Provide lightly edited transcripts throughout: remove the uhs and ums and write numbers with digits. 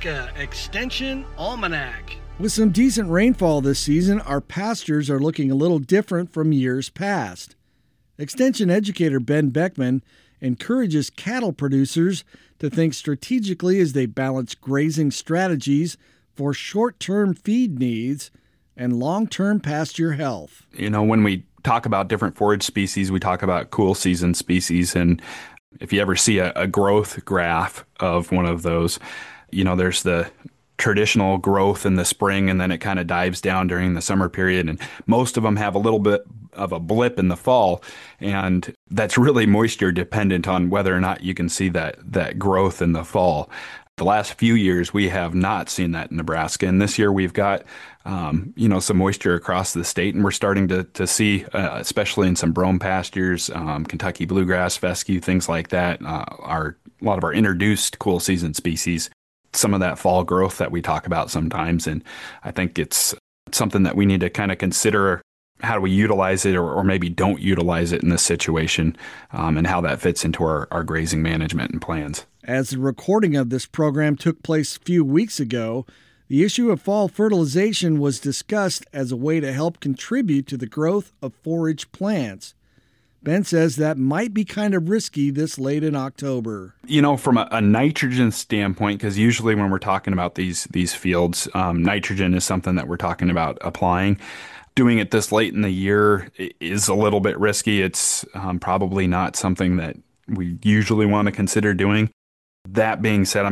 Nebraska Extension Almanac. With some decent rainfall this season, our pastures are looking a little different from years past. Extension educator Ben Beckman encourages cattle producers to think strategically as they balance grazing strategies for short-term feed needs and long-term pasture health. When we talk about different forage species, we talk about cool season species. And if you ever see a growth graph of one of those, there's the traditional growth in the spring, and then it kind of dives down during the summer period. And most of them have a little bit of a blip in the fall. And that's really moisture dependent on whether or not you can see that growth in the fall. The last few years, we have not seen that in Nebraska. And this year we've got, some moisture across the state, and we're starting to see, especially in some brome pastures, Kentucky bluegrass, fescue, things like that, a lot of our introduced cool season species, some of that fall growth that we talk about sometimes. And I think it's something that we need to kind of consider. How do we utilize it or maybe don't utilize it in this situation, and how that fits into our grazing management and plans. As the recording of this program took place a few weeks ago, the issue of fall fertilization was discussed as a way to help contribute to the growth of forage plants. Ben says that might be kind of risky this late in October. From a nitrogen standpoint, because usually when we're talking about these fields, nitrogen is something that we're talking about applying. Doing it this late in the year is a little bit risky. It's probably not something that we usually want to consider doing. That being said,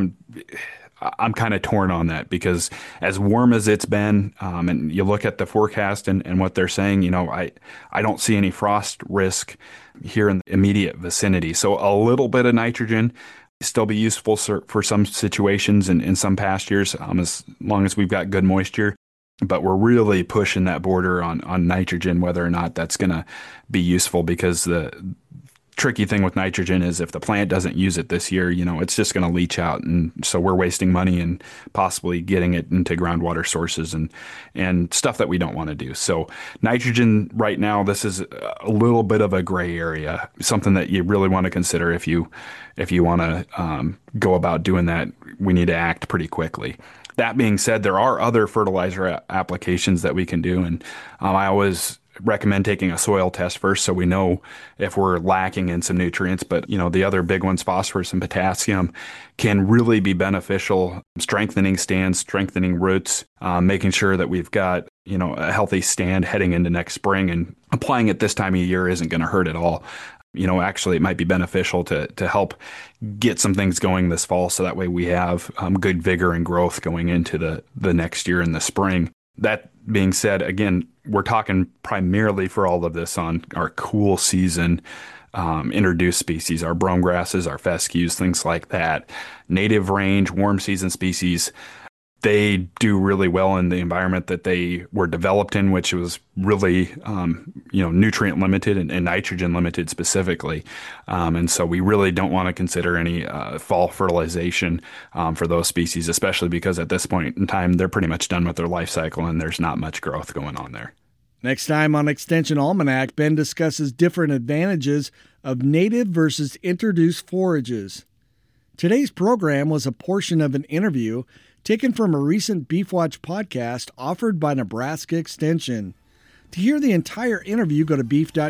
I'm kind of torn on that, because as warm as it's been, and you look at the forecast and what they're saying, I don't see any frost risk here in the immediate vicinity. So a little bit of nitrogen still be useful for some situations and in some pastures, as long as we've got good moisture. But we're really pushing that border on nitrogen, whether or not that's going to be useful, because the tricky thing with nitrogen is if the plant doesn't use it this year, it's just going to leach out. And so we're wasting money and possibly getting it into groundwater sources and stuff that we don't want to do. So nitrogen right now, this is a little bit of a gray area, something that you really want to consider if you want to go about doing that. We need to act pretty quickly. That being said, there are other fertilizer applications that we can do. And I always recommend taking a soil test first so we know if we're lacking in some nutrients. But, the other big ones, phosphorus and potassium, can really be beneficial, strengthening stands, strengthening roots, making sure that we've got, a healthy stand heading into next spring. And applying it this time of year isn't going to hurt at all. Actually, it might be beneficial to help get some things going this fall, so that way we have good vigor and growth going into the next year in the spring. That being said, again, we're talking primarily for all of this on our cool season introduced species, our brome grasses, our fescues, things like that. Native range, warm season species, they do really well in the environment that they were developed in, which was really, nutrient limited and nitrogen limited specifically. And so we really don't want to consider any fall fertilization for those species, especially because at this point in time, they're pretty much done with their life cycle and there's not much growth going on there. Next time on Extension Almanac, Ben discusses different advantages of native versus introduced forages. Today's program was a portion of an interview taken from a recent Beef Watch podcast offered by Nebraska Extension. To hear the entire interview, go to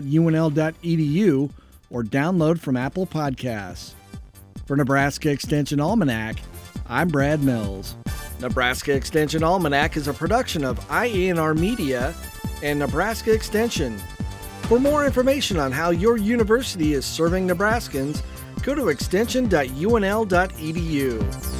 beef.unl.edu or download from Apple Podcasts. For Nebraska Extension Almanac, I'm Brad Mills. Nebraska Extension Almanac is a production of IANR Media and Nebraska Extension. For more information on how your university is serving Nebraskans, go to extension.unl.edu.